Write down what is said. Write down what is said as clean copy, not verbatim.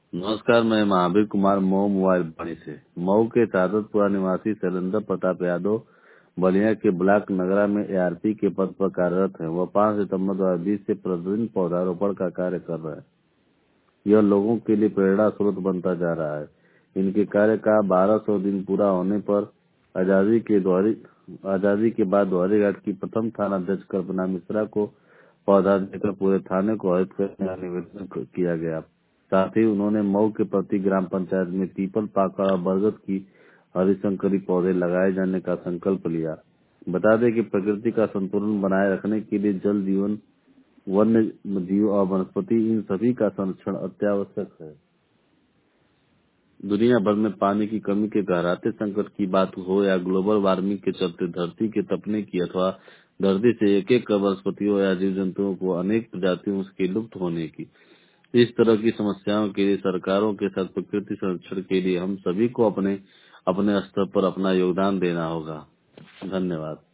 नमस्कार, मैं महावीर कुमार मऊ मोबाइल वाणी से। मऊ के सादतपुरा निवासी शैलेंद्र प्रताप यादव बलिया के ब्लॉक नगरा में एआरपी के पद पर कार्यरत हैं। वह 5 सितंबर 2020 से प्रतिदिन पौधारोपण का कार्य कर रहे हैं। यह लोगों के लिए प्रेरणा स्रोत बनता जा रहा है। इनके कार्य का 1200 दिन पूरा होने पर आजादी के बाद द्वारीघाट की प्रथम थानाध्यक्ष कल्पना मिश्रा को पौधा देकर पूरे थाने को हरित करने का निवेदन किया गया। साथ ही उन्होंने मऊ के प्रति ग्राम पंचायत में पीपल, पाकड़ और बरगद की हरिशंकरी पौधे लगाए जाने का संकल्प लिया। बता दें कि प्रकृति का संतुलन बनाए रखने के लिए जल जीवन, वन्य जीव और वनस्पति, इन सभी का संरक्षण अत्यावश्यक है। दुनिया भर में पानी की कमी के गहराते संकट की बात हो या ग्लोबल वार्मिंग के चलते धरती के तपने की अथवा धरती से एक एक वनस्पतियों या जीव जंतुओं को अनेक प्रजातियों के लुप्त होने की, इस तरह की समस्याओं के लिए सरकारों के साथ प्रकृति संरक्षण के लिए हम सभी को अपने अपने स्तर पर अपना योगदान देना होगा। धन्यवाद।